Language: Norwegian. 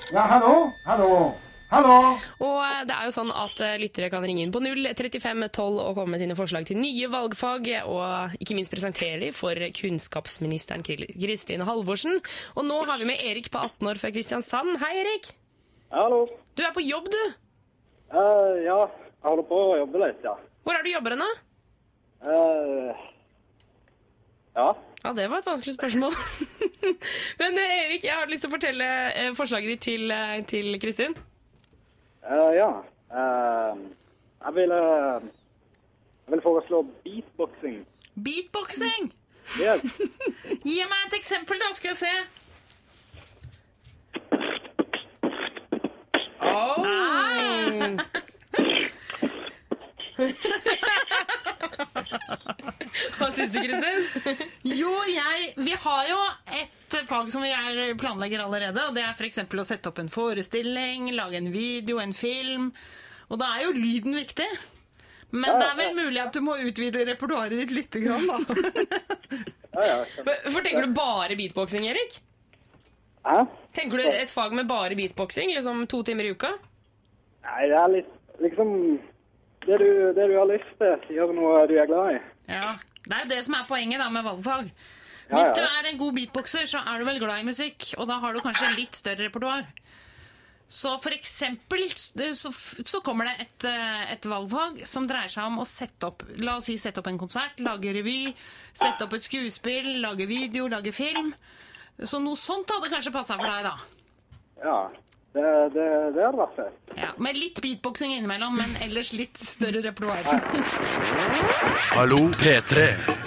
Ja, hallo? Hallo? Hallo? Og det er jo sånn at lyttere kan ringe inn på 03512 og komme med sine forslag til nye valgfag, og ikke minst presentere de for kunnskapsministeren Kristin Halvorsen. Og nå har vi med Erik på 18 år fra Kristiansand. Hei, Erik. Hallo. Du er på jobb, du. Ja, jeg holder på å jobbe litt, ja. Hvor er du jobber henne? Ja. Ja, det var et vanskelig spørsmål. Men Erik, jeg har lyst til å fortelle forslaget ditt til Kristin. Ja. Jeg vil foreslå beatboxing. Beatboxing? Yes. Gi meg et eksempel da, skal jeg se. Hva synes du, Kristin? Jo, vi har jo et fag som vi planlegger allerede, og det er for eksempel å sette opp en forestilling, lage en video, en film, og da er jo lyden viktig. Men det er vel mulig at du må utvide repertoaret ditt litt grann, da. Tenker du bare beatboxing, Erik? Hæ? Tenker du et fag med bare beatboxing, liksom 2 timer i uka? Nei, det er litt, liksom, det du har lyst til, gjør noe du er glad i. Ja, det er jo det som er poenget da med valgfag. Hvis du er en god beatboxer, så er du vel glad i musikk, og da har du kanskje litt større repertoar. Så for eksempel så kommer det et valgfag som dreier seg om å sette opp, la oss si sette opp en konsert, lage revy, sette opp et skuespill, lage video, lage film. Så noe sånt hadde kanskje passet for deg da. Ja, det hadde vært fett. Ja, med litt beatboxing innimellom, men ellers litt større repertoar. Hallo P3.